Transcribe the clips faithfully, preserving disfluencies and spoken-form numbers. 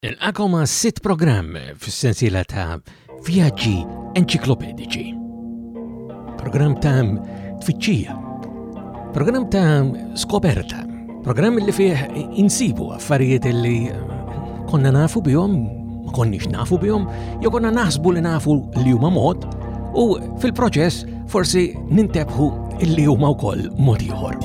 Ilqakom ma' sitt programm fis-sensiela ta' vjaġġi enċiklopedici. Programm ta' tfittxija, programm ta' skoperta, programm li fih insibu affarijiet li konna nafu bihom, ma konniex nafu bihom, jew konna naħsbu li nafu li huma mod, u fil-proċess forsi nintebħu li huma wkoll mod ieħor.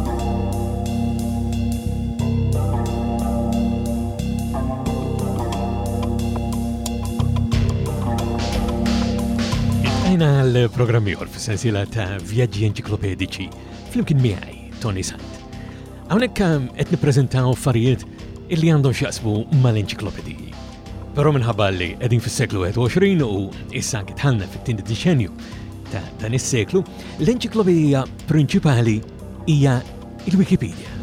Għajna l-programm ieħor fis-sensiela ta' vjaġġi enċiklopedici flimkien miegħi Tony Sant. Hawnhekk qed nippreżentaw affarijiet illi għandhom x'jaqsmu mal-enċiklopediji. Però minħabba li qegħdin fis-seklu għoxrin u issa anke dħalna fit-tieni diċenju ta' dan is-seklu, l-enċiklopedija prinċipali hija il-Wikipedia.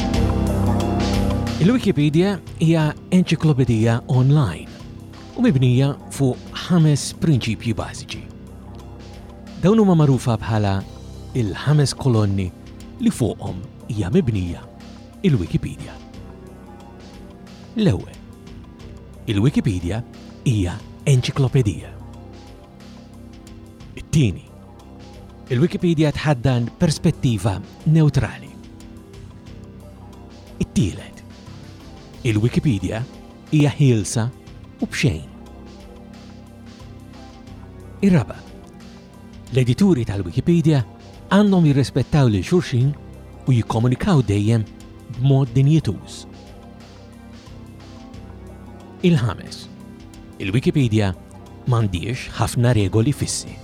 Il-Wikipedia hija enċiklopedija online u mibnija fuq ħames prinċipji bażiċi. Dawn huma magħrufa bħala il-ħames kolonni li fuqhom hija mibnija il-Wikipedia. L-ewwel, il-Wikipedia hija enċiklopedija. It-tieni, il-Wikipedia tħaddan perspettiva neutrali. It-tielet, il-Wikipedia hija ħielsa u b'xejn. Ir-raba', l-edituri tal-Wikipedia għandhom jirrispettaw lil xulxin u jikkomunikaw dejjem b'mod dinjetuż. Il-ħames, il-Wikipedia m'għandix ħafna regoli fissi.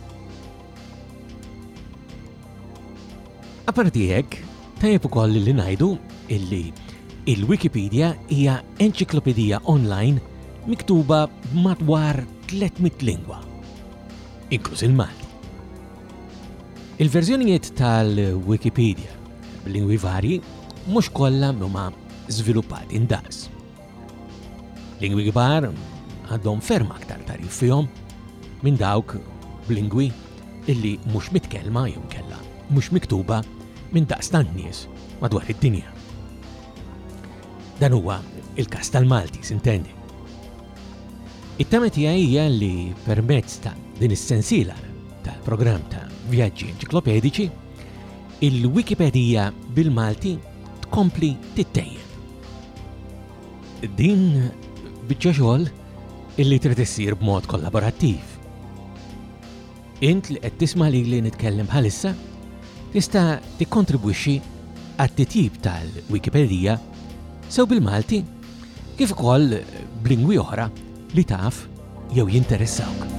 Apparti hekk, tajjeb ukoll li ngħidu illi il-Wikipedia hija enċiklopedija online miktuba b'madwar tlietmit lingwa, inkluż il-Malti. Il-verżjonijiet tal-Wikipedia b'lingwi varji mhux kollha huma żviluppati indaqs. Lingwi kbar għandhom ferm aktar tarif fihom minn dawk b'lingwi illi mhux mitkellma jew kellha mhux miktuba minn daqs tan-nies madwar id-dinja. Dan huwa il-każ tal-Malti, s'intendi. It-tama tiegħi hija li permezz ta' din is-sensiela tal-programm ta' vjaġġi enċiklopedici, il-Wikipedia bil-Malti tkompli tittejjeb. Din biċċa xogħol illi trid issir b'mod kollaborattiv. Int li qed tisma' lili nitkellem bħalissa tista' tikkontribwixxi għat-titjib tal-Wikipedia sew bil-Malti kif ukoll b'lingwi oħra li taf jew jinteressawk.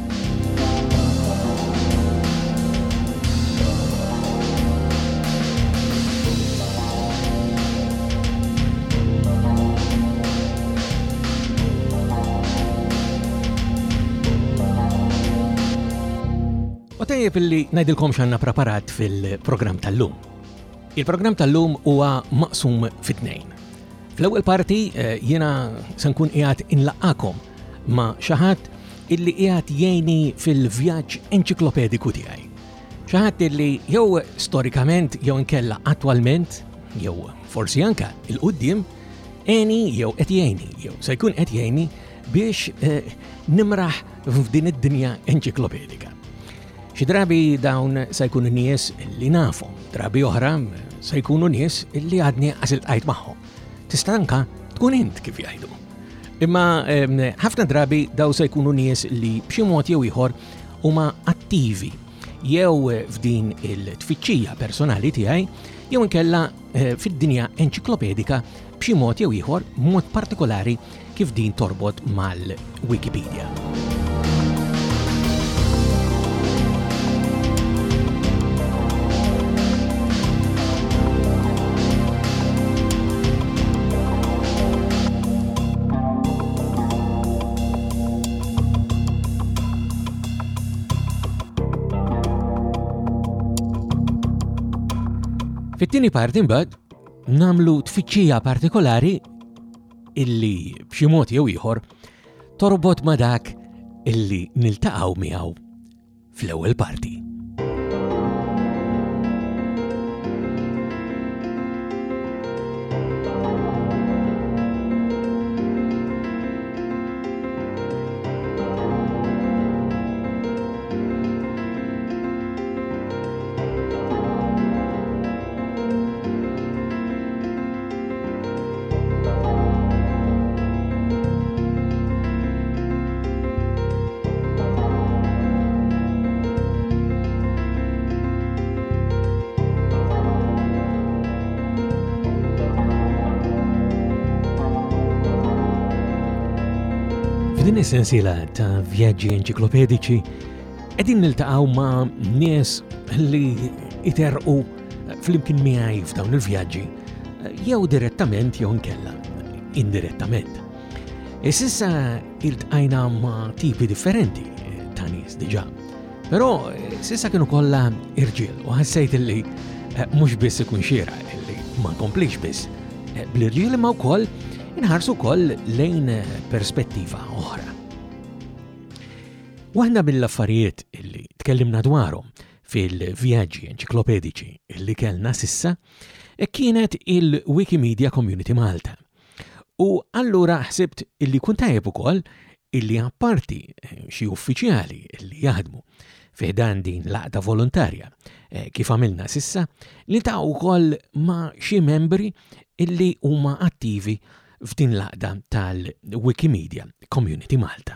U tajjeb illi ngħidilkom x'għandna preparat fil-programm tal-lum. Il-programm tal-lum huwa maqsum fit-tnejn. Fl-ewwel parti jiena se nkun qiegħed inlaqqakom ma' xi ħadd illi qiegħed jgħinni fil-vjaġġ enċiklopediku tiegħi. Xi ħadd illi jew storikament jew inkella attwalment jew forsi anke il-quddiem għeni jew qed jgħinni jew se jkun qed jgħinni biex eh, nimraħ f'din id-dinja enċiklopedika. Xi drabi dawn se jkunu nies li nafhom, drabi oħra se jkunu nies li għadni għasilt qajt magħhom. Tista' anke tkun int kif jgħidu. Imma ħafna drabi daw se jkunu nies li b'xi mod jew ieħor huma attivi jew f'din il-tfittxija personali tiegħi jew inkella fid-dinja enċiklopedika b'xi mod jew ieħor mod partikolari kif din torbot mal-Wikipedia. Fit-tieni parti mbagħad nagħmlu tfittxija partikolari illi b'xi mod jew ieħor torbot ma' dak illi niltaqgħu miegħu fl-ewwel parti. F'din is-sensiela ta' vjaġġi enċiklopedici qegħdin niltaqgħu ma' nies li iterqu flimkien miegħi f'dawn il-vjaġġi jew direttament jew inkella indirettament. Ississa iltqajna ma' tipi differenti ta' nies diġà, però s'issa kienu kollha irġiel u ħassejt illi mhux biss ikun xieraq illi ma nkomplix biss bl-irġiel imma wkoll inħarsu wkoll lejn perspettiva oħra. Waħda mill-affarijiet illi tkellimna dwarhom fil-vjaġġi enċiklopedici illi kellna sissa kienet il-Wikimedia Community Malta. U allura ħsibt illi kun tajjeb ukoll illi apparti xi uffiċjali illi jaħdmu fiħdan din laqda volontarja kif għamilna sissa li ta' ukoll ma' xi membri illi huma attivi f'din laqda tal-Wikimedia Community Malta.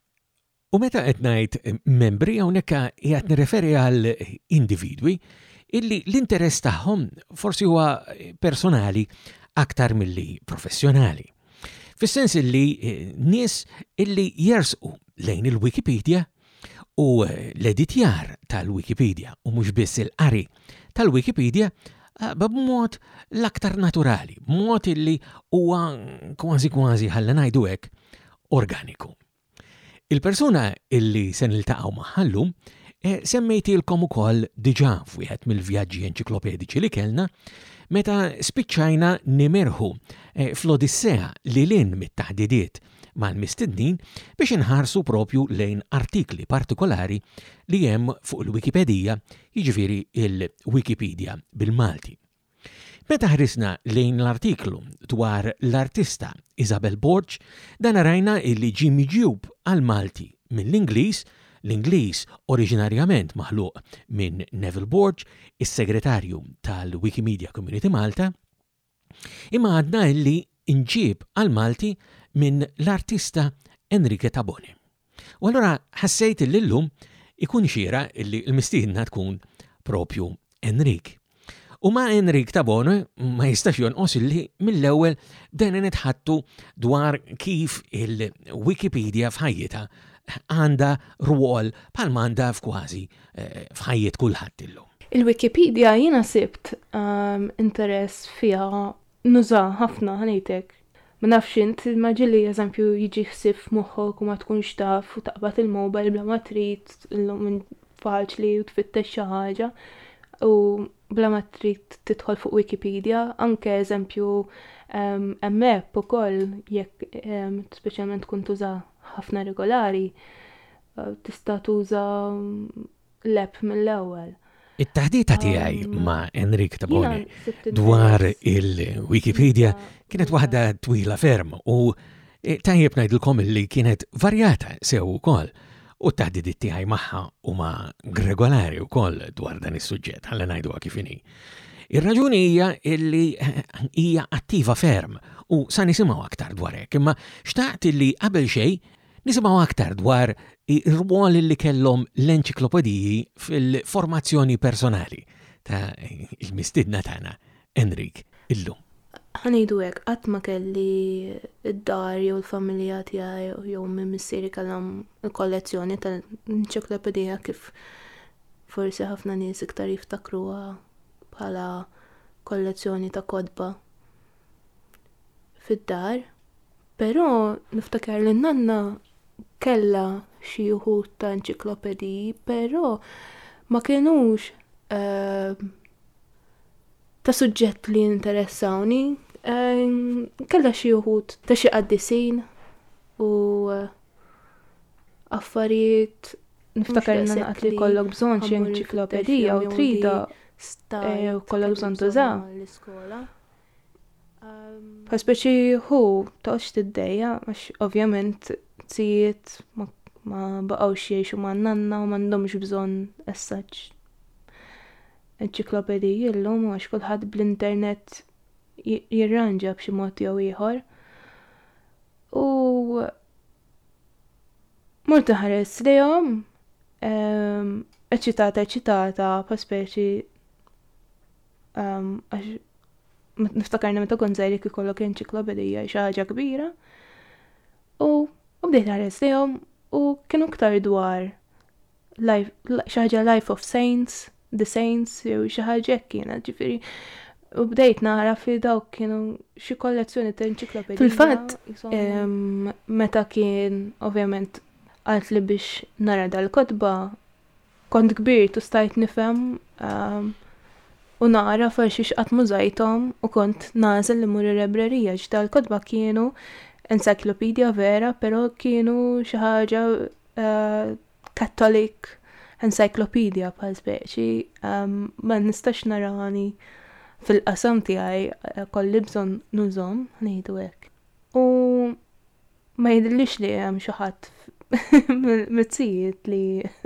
U meta qed ngħid membri hawnhekk qiegħed nirreferi għal individwi illi l-interess tagħhom forsi huwa personali aktar milli professjonali. Fis-sens illi nies illi jersqu lejn il-Wikipedia u l-editjar tal-Wikipedia u mhux biss il-qari tal-Wikipedia b'mod l-aktar naturali, b'mod illi huwa kważi kważi ħalla ngħidu hekk organiku. Il-persuna illi se niltaqgħu magħha semmejtilkom ukoll diġà f'wieħed mill-vjaġġi enċiklopedici li kellna meta spiċċajna nimerħu fl-Odissea li lin mit-taħdidiet mal-mistednin biex inħarsu propju lejn artikli partikolari li hemm fuq il-Wikipedija, jiġifieri il-Wikipedia bil-Malti. Meta ħarisna lejn l-artiklu dwar l-artista Isabel Borg, dan rajna illi ġie miġjub għal-Malti mill-Ingliż, l-Ingliż oriġinarjament maħluq minn Neville Borg, is-segretarju tal-Wikimedia Community Malta, imma għadna illi inġieb għal-Malti minn l-artista Enrique Tabone. U allura ħassejt illi llum ikun xira illi l-mistiedna tkun propju Enrique. U ma' Enrique Tabone ma jistax jonqos illi mill-ewwel bdejna nitħattu dwar kif il-Wikipedia f'ħajjitha għandha rwol bħal m'għandha f'kważi f'ħajjiet kulħadd illum. Il-Wikipedia jiena sibt um, interess fiha nuża ħafna ħanejtek. Ma nafx int, maġilli eżempju jiġi ħsib moħħok u ma tkunx taf u taqbad il-mobile bla ma trid minn faċli u tfittex xi ħaġa u bla ma trid tidħol fuq Wikipedia, anke eżempju hemm app ukoll jekk speċjalment tkun tuża ħafna regolari tista' tuża l-app mill-ewwel. It-taħdita tiegħi ma' Enrique Tabone dwar il-Wikipedia kienet waħda twila ferm u tajjeb ngħidilkom li kienet varjata sew ukoll u t-taħdidiet tiegħi magħha huma regolari wkoll dwar dan is-suġġett ħalli ngħiduha kif inhi. Ir-raġuni hija li hija attiva ferm u sa nisimgħu aktar dwar hekk, imma xtaqt li qabel xejn nisimgħu aktar dwar ir-rwol li kellhom l-enċiklopediji fil-formazzjoni personali ta' il-mistiedna tagħna Enrique illum. Ħanejdu hekk qatt ma kelli id-dar jew il-familja tiegħi jew minn missieri kellhom il-kollezzjoni tal-enċiklopedija kif forsi ħafna nies iktar jiftakruha bħala kollezzjoni ta' kotba fid-dar. Però niftakar li nanna kella xi wħud ta' enċiklopediji, però ma kienux uh, ta' suġġett li interessawni, uh, kella xi wħud ta' xi qaddisin u uh, affarijiet niftakar li naqat li kollok bżonn xi enċiklopedija u trida u kollok bżonn tuża. Pa speċi hu toqx tiddejja, għax ovvjament tzijiet ma, ma baqgħux jgħixu ma' nanna u m'għandhomx bżonn essaġġ enċiklopediji llum għax kulħadd bl-internet jirranġa b'xi mod jew ieħor. U mort ħares lejhom eċitata eċitata pa speċi għax niftakarna meta kont żgħir ikollok enċiklopedija xi ħaġa kbira. U bdejt ħares lihom u kienu ktar dwar life, xi ħaġa Life of Saints, The Saints, jew xi ħaġa hekk kienet, ġifieri. U bdejt nara fi dawk kienu xi kollezzjoni ta' enċiklopedija. Fil-fatt, meta kien ovvjament għalt li biex nara dal-kotba, kont kbir tu stajt nifhem u nara forsi x'qatt mużajthom u kont nażel li mur ir-rebrerija ġ dal-kotba kienu encyclopedia vera, però kienu xi ħaġa Catholic encyclopedia bħal speċi, ma nistax narani fil-qasam tiegħi kolli bżonn nużhom, ngħidu hekk. U ma jidhirlix li hemm xi ħadd mizzijiet li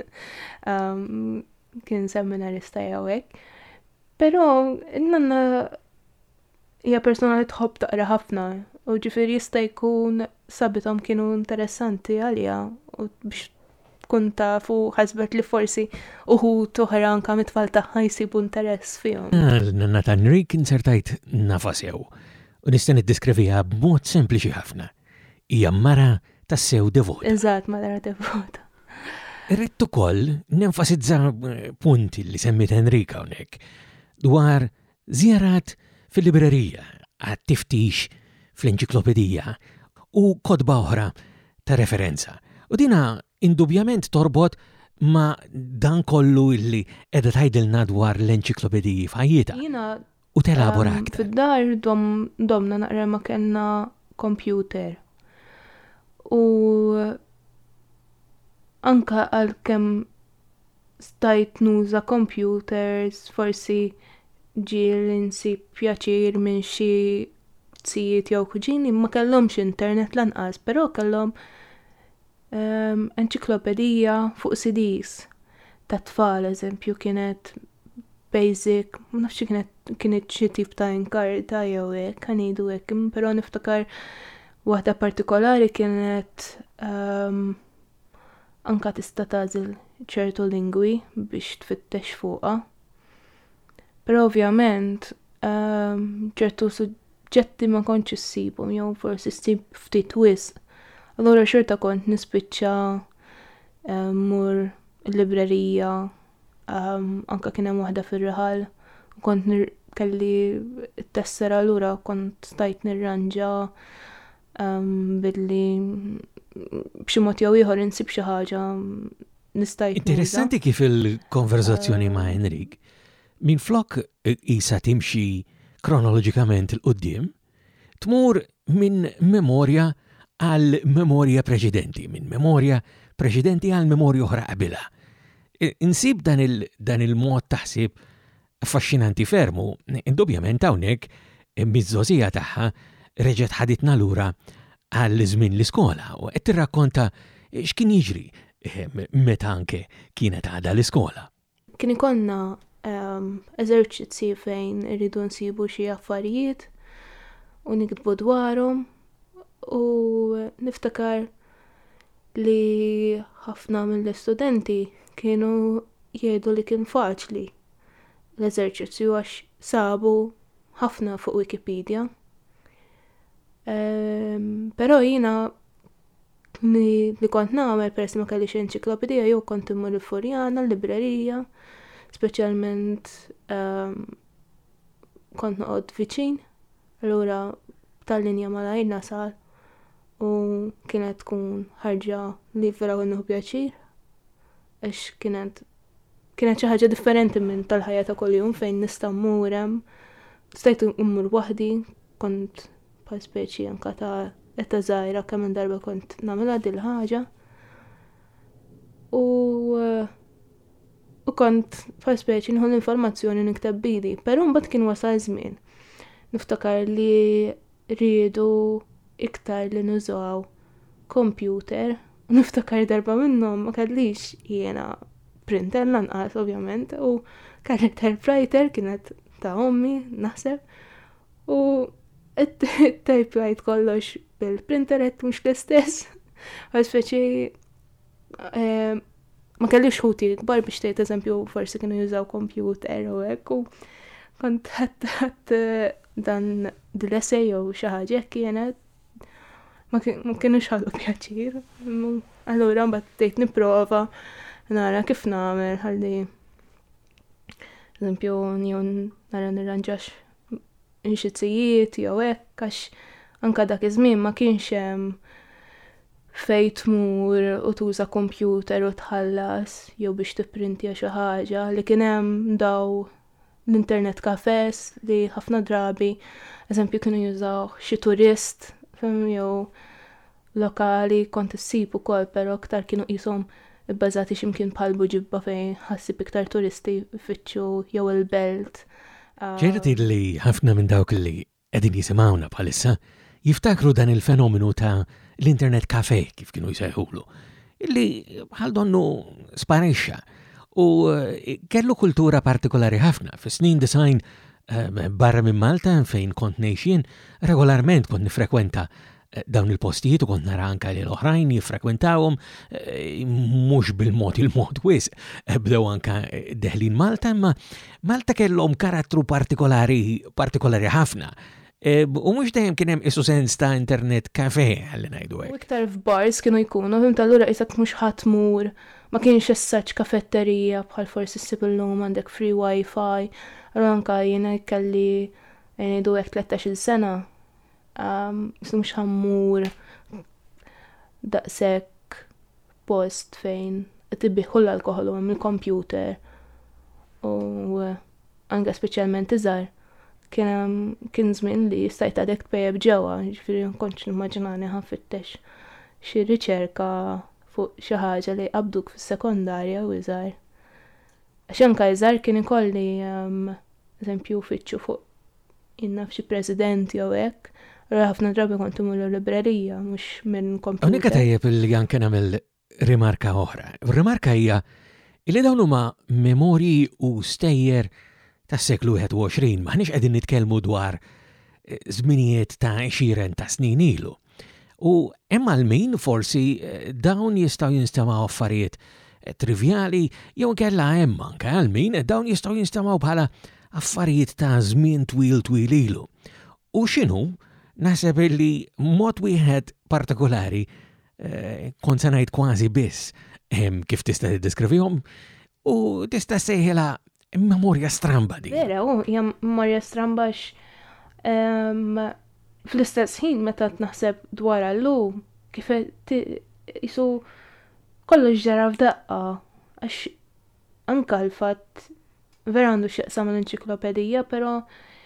kien seminarista jew hekk. Però n-nanna hija persuna li tħobb taqra ħafna u ġifieri jista' jkun sabithom kienu interessanti għaliha u biex tkun tafu ħasbet li forsi uħud oħra anke mit-tfal tagħha jsibu interess fihom. Nanna ta' Enrique insertajt nafas sew u nista' niddeskriviha b'mod sempliċi ħafna. Hija mara tas-sew devota. Eżatt, mara devota. Irrid ukoll nenfasizza punti li semmit Enrique hawnhekk dwar żjarat fil-librerija, għat-tiftix fl-enċiklopedija u kodba oħra ta' referenza. U dina indubjament torbot ma dan kollu illi edha tgħidilna dwar l-enċiklopediji f'ħajjita. U telabora aktar. Fid-dar domna naqra ma kellna computer. U anka għalkemm stajt nuża computers forsi ġiel insib pjaċir minn xi tzijiet jew kuġini ma kellhomx internet lanqas, però kellhom Um, enċiklopedija fuq C Ds ta' tfal, eżempju, kienet basic, ma nafx kienet kienet xi tip ta' inkarta jew hekk, ħanidu hekk, però niftakar waħda partikolari kienet um, anka tista' tagħżel ċertu lingwi biex tfittex fuqha. Però ovvjament um, ċertu suġġetti ma kontx issibhom jew forsi ssib ftit wisq. Allora xorta kont nispiċċa um, mur il-librerija, um, anka kien hemm waħda fir-raħal, kont kelli t-tessera allura kont stajt nirranġa um, billi b'xi mod jew ieħor insib xi ħaġa nistajt. Interessanti kif il-konverzazzjoni uh, ma' Enrique min flok isa timxi kronoloġikament il-qudiem, tmur minn memorja għal memorja preċedenti, minn memorja preċedenti għal memorja oħra qabilha. Insib dan il-mod taħsib affaxxinanti fermu, indubjament hawnhekk miż-żożija tagħha reġgħet ħaditna lura għal żmien l-iskola u qed tirrakkonta x'kien jiġri meta anke kienet għadha l-iskola. Kien ikollna eżerċizzi fejn irridu nsibu xi affarijiet u nikdbu dwarhom. U niftakar li ħafna mill-istudenti kienu jgħidu li kien faċli l-eżerċizzju għax sabu ħafna fuq Wikipedia. Um, però jina li, li kont nagħmel peress ma kellix enċiklopedija jew kont immur il-Furjana, l-librerija, speċjalment um, kont noqgħod viċin, allura tal-linja malajr nasal u kienet tkun ħarġa li vera għannu pjaċir għax kienet kienet xi ħaġa differenti minn tal-ħajja ta' kuljum fejn nista' mmur hemm stajt immur waħdi, kont bħal speċi anke ta' etta żgħira kemm minn darba kont nagħmilha din ħaġa u u kont bħal speċi nieħu l-informazzjoni nikteb bidi, però mbagħad kien wasal żmien niftakar li rridu iktar li nużaw computer u niftakar darba minnhom ma kellix jiena printer lanqas ovvjament u kelli typewriter kienet ta' ommi naħseb u it-typewrite kollox bil-printer qed mhux l-istess għal speċi ma kellix ħuti kbar biex tgħid eżempju forsi kienu jużaw computer u hekk u kont ħadd dan dil-essej jew xi ħaġa kienet ma kienux ħallu pjaċir. Allura mbagħad tgħid nipprova nara kif nagħmel ħalli eżempju jew nara nirranġax inxizzijiet jew hekk għax anke dak iż-żmien ma kienx hemm fejn tmur u tuża kompjuter u tħallas jew biex tipprintja xi ħaġa li kien hemm daw l-internet cafés li ħafna drabi eżempju kienu jużaw xi turist jew lokali kont issib ukoll però aktar kienu qishom ibbażati x'imkien bħal Buġibba fejn ħassib iktar turisti jfittxu jew il-belt. ċerti li ħafna minn dawk li qegħdin jisimgħuna bħalissa jiftakru dan il-fenomenu ta' l-internet cafe kif kienu jsejħulu, illi bħal donnu sparixxa u kellu kultura partikolari ħafna fis-snin design barra minn Malta fejn kont ngħixin regolarment kont nifrekwenta dawn il-postijiet u kont nara anke li l-oħrajn jiffrekwentawhom mhux bil-mod il-mod wis bdew anke deħlin Malta, imma Malta kellhom karattru partikolari partikolari ħafna. U mhux dejjem kien hemm isu sens ta' internet cafe ħalli ngħidu hekk. U iktar f'bars kienu jkunu, fim tal-lura qisek mhux ħadd mur, ma kienx essaċ kafetterija bħal forsi ssib illum għandek free wifi, allura anke jiena jkelli ngħidu hekk tlettax-il sena. Um, mux ħammur daqsek post fejn tibbiħu l-alkohol u hemm il-computer u anke speċjalment iżgħar kien kien żmien li stajt għadek tpejjeb ġewwa, ġifieri nkontx nimmaġinani ħanfittex xi riċerka fuq xi ħaġa li qabduk fis-sekondarja u iżgħar. Għax anke iżgħar kien ikolli um, eżempju uffiċċju fuq innaf xi president jew hekk. ħafna drabi kont imur l-librerija, mhux minn computer. Hawnhekk tajjeb li anke nagħmel rimarka oħra. Rimarka hija li dawn huma memorji u stejjer tas-seklu wieħed u għoxrin, m'aħniex qegħdin nitkellmu dwar żminijiet ta' għexieren ta' snin ilu. U hemm għalmin forsi dawn jistgħu jinstemaw affarijiet trivjali jew kellha hemm anke għalmin dawn jistgħu jinstemaw bħala affarijiet ta' żmien twil twil ilu. U x'inhu naħseb li mod wieħed partikolari eh, kont se ngħid kważi biss hemm kif tista' tiddeskrivihom u tista' sejħilha memorja stramba di. Vera, u hija memorja stramba x um, fl-istess ħin meta naħseb dwar llum kif isu kollox ġara f'daqqa għax anke l-fatt vera għandu x'jaqsam l-enċiklopedija però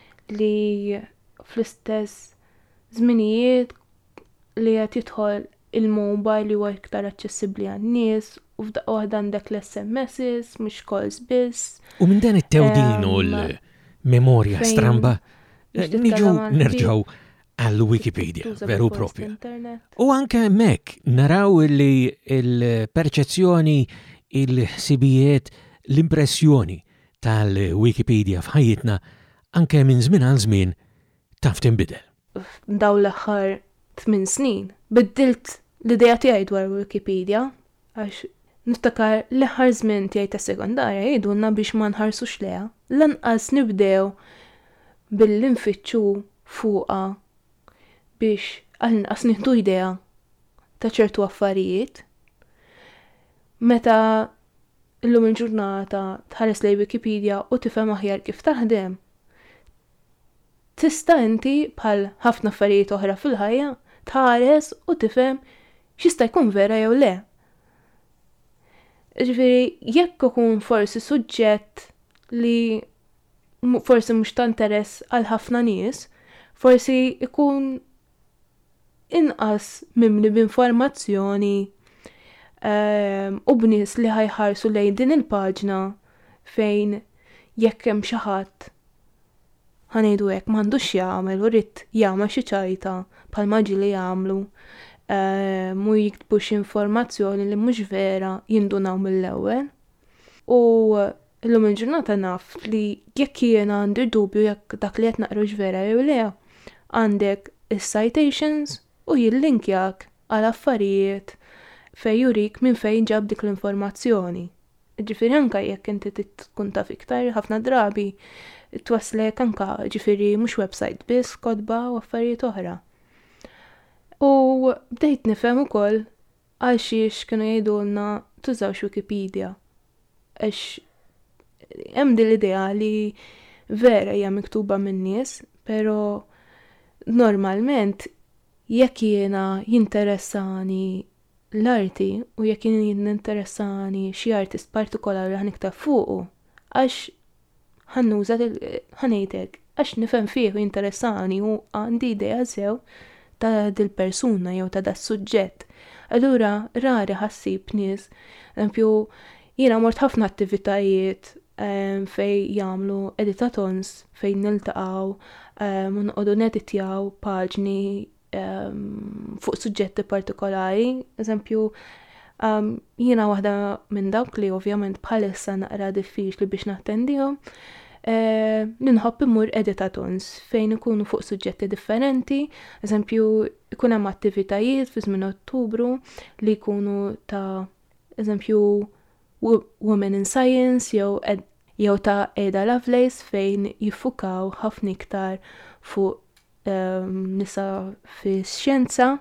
li fl-istess żminijiet li qed jidħol il-mobile li huwa iktar aċċessibbli għan-nies u f'daqqa waħda għandek l-S M Ss mhux calls biss. U minn dan it-tewdin u l-memorja stramba niġu nerġgħu għall-Wikipedia veru propju. U anke hemmhekk naraw li l-perċezzjoni, il-ħsibijiet, l-impressjoni tal-Wikipedia f'ħajjitna anke minn żmien għal żmien taf tinbidel. Daw l-aħħar tmien snin biddilt l-idea tiegħi dwar Wikipedia għax niftakar l-aħħar żmien tiegħi ta' sekondarja jgħidulna biex ma nħarsux leha. Lanqas nibdew billi nfittxu fuqha biex għal-inqas nieħdu idea ta' ċertu affarijiet. Meta llum il-ġurnata tħares lejn Wikipedia u tifhem aħjar kif taħdem, tista' inti bħal ħafna affarijiet oħra fil-ħajja tħares u tifhem x'jista' jkun vera jew le. Ġifieri jekk ikun forsi suġġett li forsi mhux ta' interess għal ħafna nies, forsi ikun inqas mimli b'informazzjoni um, u b'nies li ħajħarsu lejn din il-paġna fejn jekk hemm xi ħadd ħanejdu hekk m'għandux jagħmel u rrid jagħmel xi ċajta bħalma ġieli jagħmlu mu jiktbu xi informazzjoni li mhux vera jindunaw mill-ewwel. U llum il-ġurnata naf li jekk jiena għandi dubju jekk dak li qed naqrux vera jew le, għandek is-citations u jillinkjak għal affarijiet fejn jurik minn fejn ġab dik l-informazzjoni. Ġifieri anke jekk inti tkun taf iktar ħafna drabi twaslek anke ġifieri mhux website biss, kodba u affarijiet oħra. U bdejt nifhem ukoll għal xiex kienu jgħidulna tużawx Wikipedia. Għax hemm din l-idea li vera hija miktuba minn nies, però normalment jekk jiena jinteressani l-arti u jekk jien jinteressani xi artist partikolari ħaniktab fuqu, għax ħannuża ħanejtek, għax nifhem fih u jinteressani u għandi idea sew ta' dil-persuna jew ta' das suġġett. Allura rari ħassib nies, eżempju jiena mort ħafna attivitajiet um, fej jagħmlu editatons fejn niltaqgħu um, u nqogħdu neditjaw paġni um, fuq suġġetti partikolari. Eżempju um, jiena waħda minn dawk li ovvjament bħalissa naqra diffiċli biex nattendihom. Uh, ninħobb imur editatons fejn ikunu fuq suġġetti differenti, eżempju ikun hemm attivitajiet fi żmien Ottubru li jkunu ta' eżempju Women in Science jew jew ta' Ada Lovelace fejn jiffukaw ħafna iktar fuq um, nisa fix-xjenza.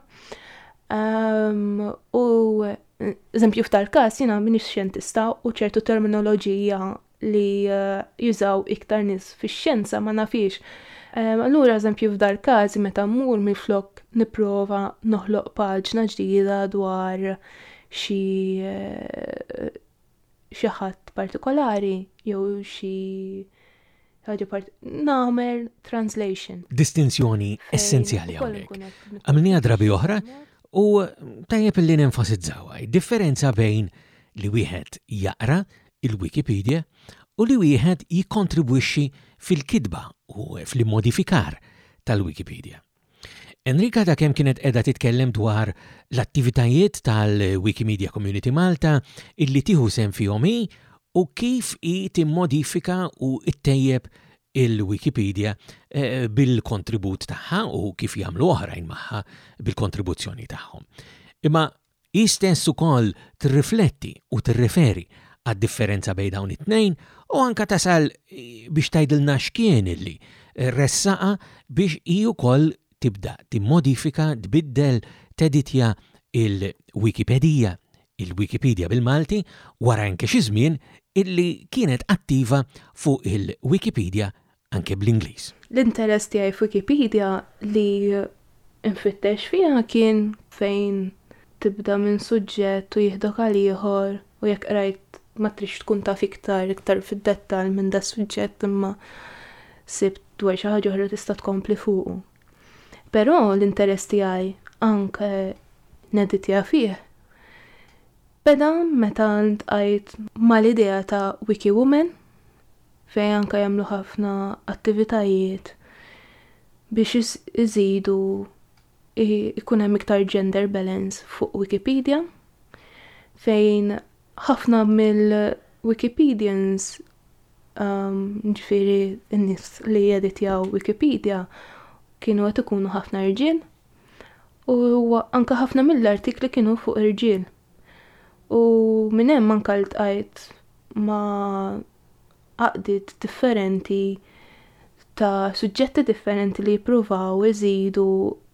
Um, u eżempju f'tal każ jiena m'iniex xjentista u ċertu terminoloġija li uh, jużaw iktar nis fix-xjenza ma nafix. Um, allura eżempju f'dar każ meta mmur minflok nipprova noħloq paġna ġdida dwar xi uh, xi ħadd partikolari jew xi ħaġa part nagħmel translation. Distinzjoni essenzjali hawnhekk. Għamilniha drabi oħra u tajjeb li nenfasizzawha differenza bejn li wieħed jaqra il-Wikipedia u li wieħed jikkontribwixxi fil-kitba u fil-modifikar tal-Wikipedia. Enrika ta' kemm kienet qiegħda titkellem dwar l-attivitajiet tal-Wikimedia Community Malta illi tieħu sehem fihom hi u kif hi timmodifika u ttejjeb il-Wikipedia eh, bil-kontribut tagħha u kif jagħmlu oħrajn magħha bil-kontribuzzjoni tagħhom. Imma hi stess ukoll tirrifletti u tirreferi għad-differenza bejn dawn it-tnejn u anka tasal biex tgħidilna x'kien illi ressaqa biex hi wkoll tibda timmodifika, tbiddel, teditja il-Wikipedia, il-Wikipedia bil-Malti wara anke xi żmien illi kienet attiva fuq il-Wikipedia anke bl-Ingliż. L-interess tiegħi f'Wikipedia li infittex fiha kien fejn tibda minn suġġett u jieħdok għal ieħor u jekk rajt ma trix tkun taf iktar iktar fid-dettall minn da suġġett imma sibt dwar xi ħaġa oħra tista' tkompli fuqu. Però l-interess tiegħi anke neditja fih beda meta ntqajt mal-idea ta' WikiWomen fejn anke jagħmlu ħafna attivitajiet biex iżidu ikun hemm iktar gender balance fuq Wikipedia fejn ħafna mill-Wikipedians um, ġifieri n-nies li jeditjaw Wikipedia kienu qed ikunu ħafna irġiel u anke ħafna mill-artikli kienu fuq irġiel. U minn hemm anke ltqajt ma' għaqdiet differenti ta' suġġetti differenti li jippruvaw iżidu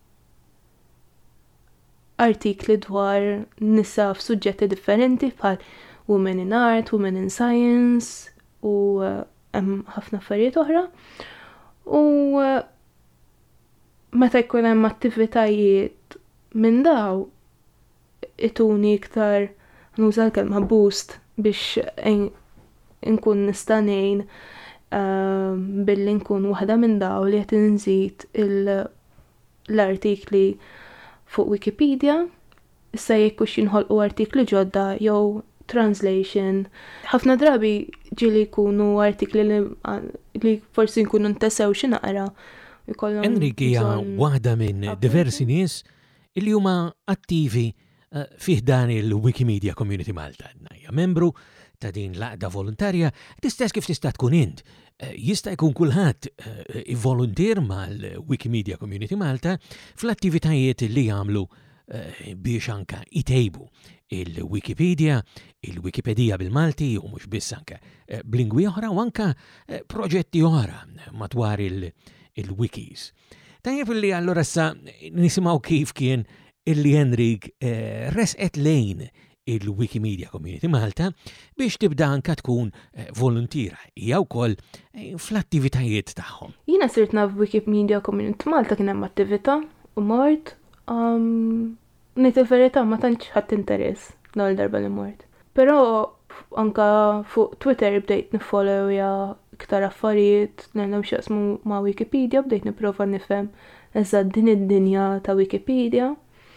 artikli dwar nisa f'suġġetti differenti bħal Women in Art, Women in Science u hemm uh, ħafna affarijiet oħra. U uh, meta jkun hemm attivitajiet minn daw ituni iktar nuża l-kelma boost biex inkun nista' ngħin uh, billi nkun waħda minn daw li qed inżid l-artikli fuq Wikipedia, issa jekk hux jinħolqu artikli ġodda jew translation. Ħafna drabi ġieli jkunu artikli li, li forsi nkunu ntesew xi naqra. Enrique hija waħda minn diversi nies illi huma attivi uh, fih dan il-Wikimedia Community Malta. Hija membru ta' din laqda volontarja, tistess kif tista' tkun int. Jista' jkun kulħadd volunteer mal-Wikimedia Community Malta fl-attivitajiet li jagħmlu biex anka itejbu il-Wikipedia, il-Wikipedia bil-Malti u mhux biss anka b'lingwi oħra u anka proġetti oħra matwar il-wikis. Tajjeb illi allura issa nisimgħu kif kien illi Henrik eh, resqet lejn il-Wikimedia Community Malta biex tibda anka tkun eh, volontira hija wkoll eh, fl-attivitajiet tagħhom. Jiena sirt naf Wikimedia Community Malta kien hemm attività u mort um, ngħid il-verità ma tantx ħadd interess l darba li mort. Però anka fuq Twitter bdejt nifollowja iktar affarijiet li għandhom x'jaqsmu ma' Wikipedia, bdejt nipprova nifhem eżatt din id-dinja ta' Wikipedia.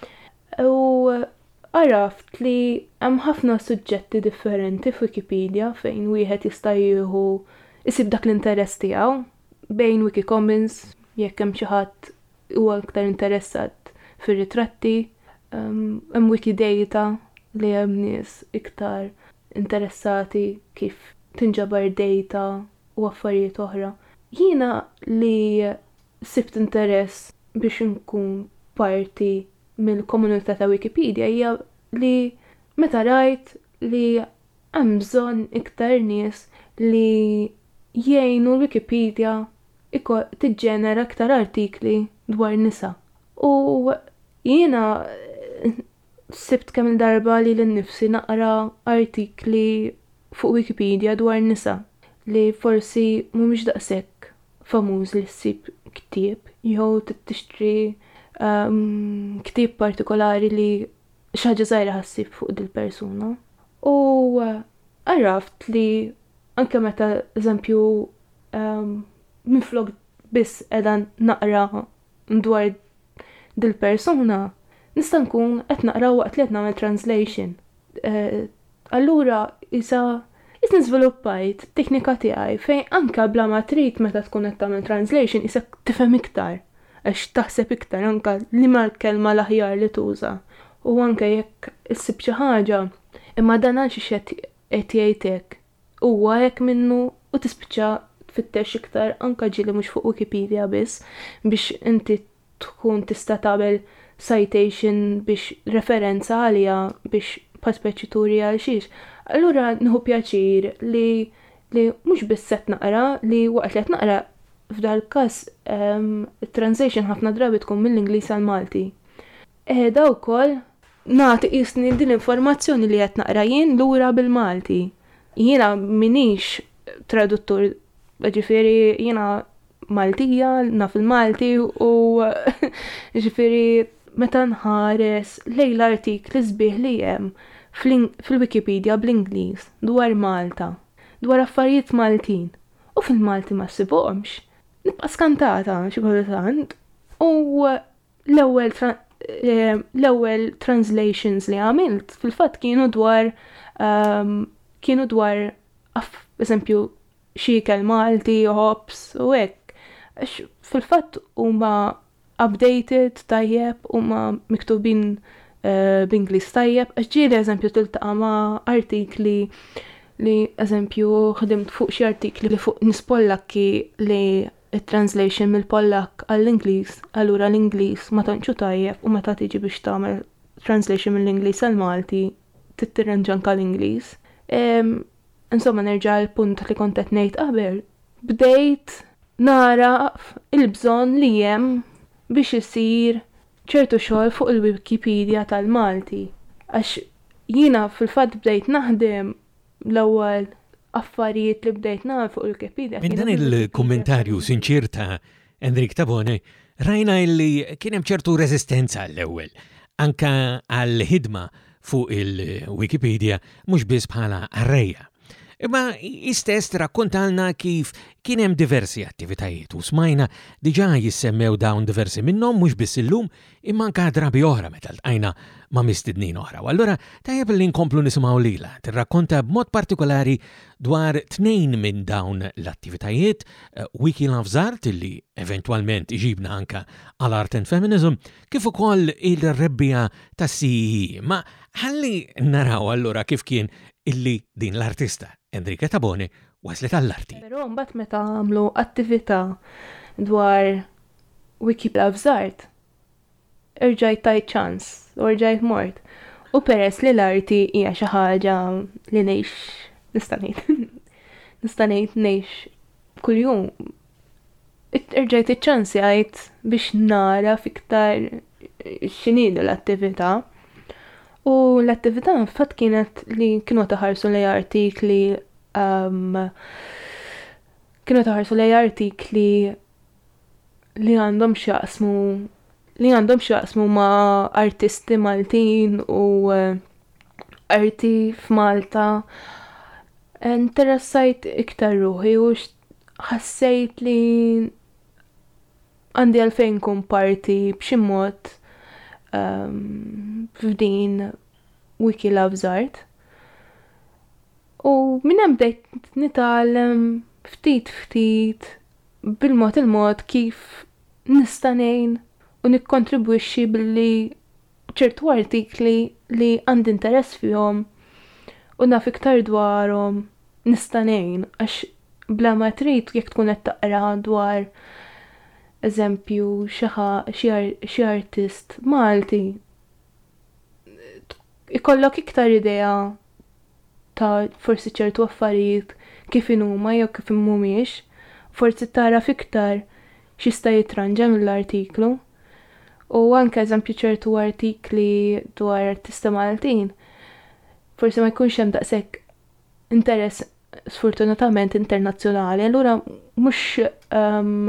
U għaraft li hemm ħafna suġġetti differenti f'Wikipedia fejn wieħed jista' jieħu isib dak l-interess tiegħu bejn Wikicommons jekk hemm xi ħadd huwa aktar interessat fir-ritratti, hemm Wikidata li hemm nies iktar interessati kif tinġabar data u affarijiet oħra. Jiena li sibt interess biex nkun parti mill-komunità ta' Wikipedia hija li meta rajt li hemm bżonn iktar nies li jgħinu l-Wikipedia tiġġenera iktar artikli dwar nisa. U jiena sibt kemm il-darba li l-nifsi naqra artikli fuq Wikipedia dwar nisa li forsi mhumiex daqshekk famuż li ssib ktieb jew tixtri Um, ktib partikolari li xaġa żgħira ħassib fuq dil-persuna. U għarraft li anke meta eżempju um, minflok biss qiegħda naqra dwar dil-persuna nista' nkun qed naqra waqt li qed nagħmel translation. Uh, allura isa is niżviluppajt teknika tiegħi fejn anke bla ma trid meta tkun qed tagħmel translation isek tifhem iktar. Għax taħseb iktar anka li ma l-kelma l-aħjar li tuża. U anke jekk issib xi ħaġa, imma dan għal xi qed jgħidlek huwa hekk minnu u tispiċċa tfittex iktar anke ġieli mhux fuq Wikipedia biss biex inti tkun tista' tagħmel citation biex referenza għalija biex paspeċi turi għal xiex. Allura nħu pjaċir li li mhux biss qed naqra li waqt li qed naqra f'dal każ um, translation ħafna drabi tkun mill-Ingliż għal Malti. Eħda wkoll nagħti qisni din l-informazzjoni li qed naqra jien lura bil-Malti. Jiena minix traduttur, ġifieri jiena Maltija, naf il-Malti u ġifieri meta nħares lejn l-artikli sbieħ li hemm fil-Wikipedia bl-Ingliż dwar Malta, dwar affarijiet Maltin. U fil-Malti ma ssibhomx. Nibqa' skantata xi kultant. U l-ewwel tra- l-ewwel translations li għamilt fil-fatt kienu dwar um, kienu dwar eżempju xikel Malti, hops u hekk. Fil-fatt huma updated tajjeb huma miktubin uh, b'Ingliż tajjeb. Għax ġieli eżempju tiltaqa' ma' artikli li eżempju ħdimt fuq xi artikli li fuq nispollakki li it-translation mill-Pollak għall-Ingliż, allura l-Ingliż ma tantxu tajjeb u meta tiġi biex tagħmel translation mill-Ingliż għall-Malti tittirranġa anke l-Ingliż. Insomma nerġa' l-punt li kont qed ngħid qabel. Bdejt nara il-bżonn li hemm biex isir ċertu xogħol fuq il-Wikipedia tal-Malti. Għax jiena fil-fatt bdejt naħdem l-ewwel affarijiet li bdejt nagħmel fuq il-Wikipedia. Minn dan il-kummentarju sinċir ta' Henrik Tabone rajna illi kien hemm ċertu reżistenza l-ewwel anka għall-ħidma fuq il-Wikipedia mhux biss bħala arrejja. Imma istess rakkontalna kif kien hemm diversi attivitajiet u smajna diġà jissemmew dawn diversi minnhom mhux biss illum imma anke drabi oħra meta ltqajna ma' mistednin oħra. U allura tajjeb li nkomplu nisimgħu lilha tirrakkonta b'mod partikolari dwar tnejn minn dawn l-attivitajiet uh, Wiki Loves Art illi eventwalment iġibna anke għal Art and Feminism kif ukoll il-rebbija tas-C E E. Ma ħalli naraw allura kif kien illi din l-artista Henrika Tabone waslet għall-arti. Però mbagħad meta għamlu attività dwar Wiki Loves Art, irġajt tajt ċans, u rġajt mort. U peress li l-arti hija xi ħaġa li ngħix nista' ngħid. Nista' ngħid ngħix kuljum irġajt iċ-ċansi għajt biex nara fiktar x'inhi l-attività. U l-attività fatt kienet li kienu taħarsu lej artikli um, kienu taħarsu lej artikli li għandhom xaqsmu li għandhom xaqsmu ma' artisti Maltin u uh, arti f'Malta. Interessajt iktar ruħi u ħassejt li għandi għalfejn kun parti b'xi mod um, f'din Wiki Loves Art. U minn hemm bdejt nitgħallem ftit ftit bil-mod il-mod kif nista' ngħin u nikkontribwixxi billi ċertu artikli li għandi interess fihom u naf iktar dwarhom nista' ngħin għax bla ma trid jekk tkun qed taqra dwar eżempju xi artist Malti ikollok iktar idea ta' forsi ċertu affarijiet kif inhuma jew kif mhumiex, forsi tara fiktar x'jista' jitranġa mill-artiklu. U anke eżempju ċertu artikli dwar artista Maltin, forsi ma jkunx hemm daqshekk interess sfortunatament internazzjonali, allura mhux um,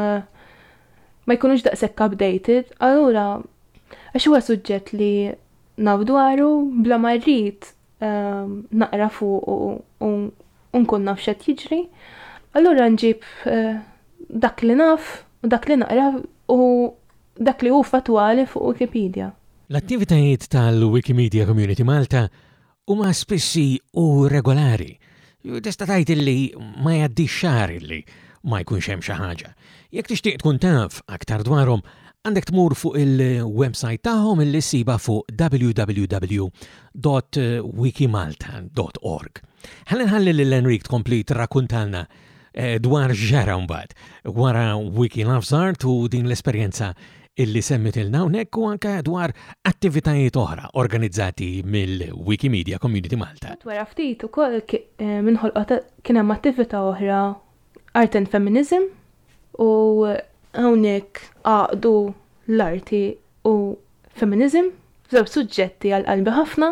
ma jkunux daqshekk updated, allura għax huwa suġġett li naf dwaru bla ma rrid um, naqra fuq u nkun naf x'qed jiġri, allura nġib uh, dak li naf u dak li naqra u dak li hu fatwali fuq Wikipedia. L-attivitajiet tal-Wikimedia Community Malta huma spissi u regolari. Tista' tgħid li ma jgħaddix xahar illi ma jkunx hemm xi ħaġa. Jekk tixtieq tkun taf aktar dwarhom, għandek tmur fuq il-website tagħhom illi ssiba fuq w w w dot wikimalta dot org. Ħalli nħalli lil Enric tkompli tirrakkuntalna dwar ġara mbagħad wara Wiki Loves Art u din l-esperjenza illi semmitilna hawnhekk u anke dwar attivitajiet oħra organizzati mill-Wikimedia Community Malta. Wara ftit ukoll minħolqot kien hemm attività oħra Art and Feminism u hawnhekk għaqdu l-arti u feminism, żewġ suġġetti għal qalbi ħafna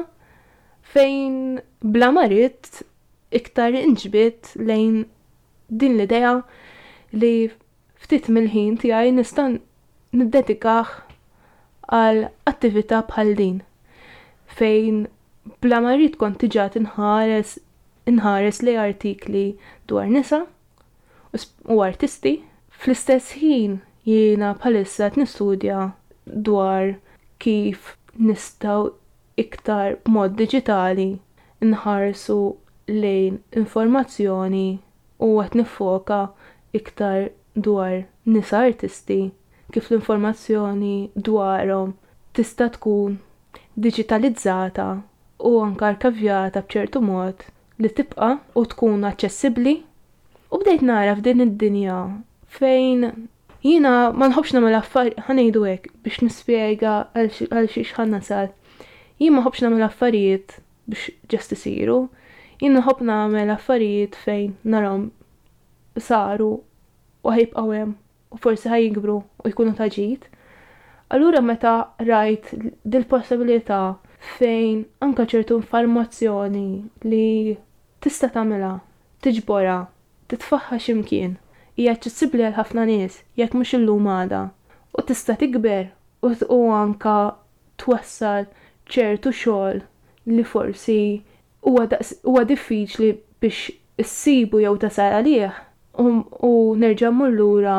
fejn bla marit iktar inġbit lejn din l-idea li ftit mill-ħin tiegħi nista' niddedikah għal attività bħal din fejn bla marit kont tiġa tinħares inħares li artikli dwar nisa u artisti. Fl-istess ħin jiena bħalissa qed nistudja dwar kif nistgħu iktar b'mod diġitali nħarsu lejn informazzjoni u qed nifoka iktar dwar nisa artisti, kif l-informazzjoni dwarhom tista' tkun diġitalizzata u anke arkavjata b'ċertu mod li tibqa' u tkun aċċessibbli. U bdejt nara f'din id-dinja fejn jiena ma nħobbx nagħmel affarijiet ħanejdu hekk biex nispjega għal xi ħan nasal. Jien ma nħobbx nagħmel affarijiet biex ġest isiru, jien nħobb nagħmel affarijiet fejn narhom saru u ħajbqgħu hemm u forsi ħajjikbru u jkunu ta' ġid. Allura meta rajt dil-possibilità fejn anke ċertu informazzjoni li tista' tagħmilha, tiġborha, titfaħħa x'imkien, hija aċċessibbli għal ħafna nies jekk mhux illum għada u tista' tikber u anke twassal ċertu xogħol li forsi huwa diffiċli biex issibu jew tasal għalih u nerġa' mmur lura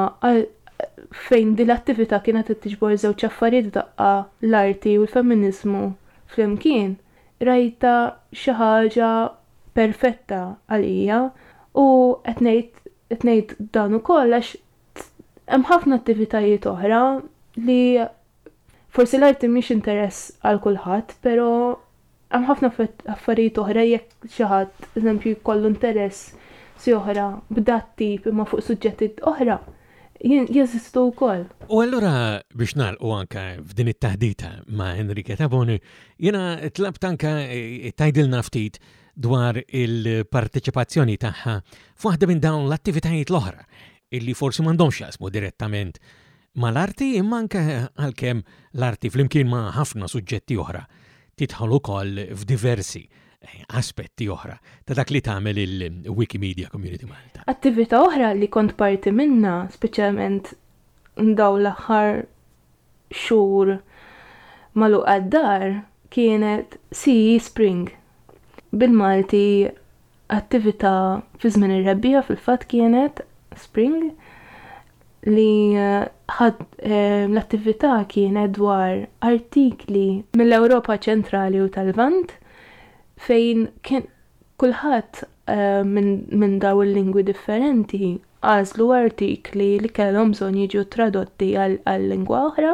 fejn din l-attività kienet tiġbor żewġ affarijiet daqqa l-arti u l-feminiżmu flimkien, rajta xi ħaġa perfetta għalija u qed ngħid qed ngħid dan ukoll għax hemm ħafna attivitajiet oħra li forsi l-arti mhix interess għal kulħadd, però hemm ħafna affarijiet oħra jekk xi ħadd eżempju jkollu interess si oħra b'dat tip imma fuq suġġetti oħra jeżistu wkoll. U allura biex nagħlqu anke f'din it-taħdita ma' Enrique Taboni, jiena tlabt anke tgħidilna ftit dwar il-parteċipazzjoni tagħha f'waħda minn dawn l-attivitajiet l-oħra illi forsi m'għandhomx jasmu direttament mal-arti imma anke għalkemm l-arti flimkien ma' ħafna suġġetti oħra titħol ukoll f'diversi aspetti oħra ta' dak li tagħmel il-Wikimedia Community Malta. Attività oħra li kont parti minna, speċjalment daw l-aħħar xhur magħluq għad-dar, kienet C E Spring. Bil-Malti attività fi żmien ir-rebbija fil-fatt kienet Spring li ħad l-attività kienet dwar artikli mill-Ewropa ċentrali u tal-Lvant fejn kien kulħadd minn daw il-lingwi differenti għażlu artikli li kellhom bżonn jiġu tradotti għal-lingwa oħra.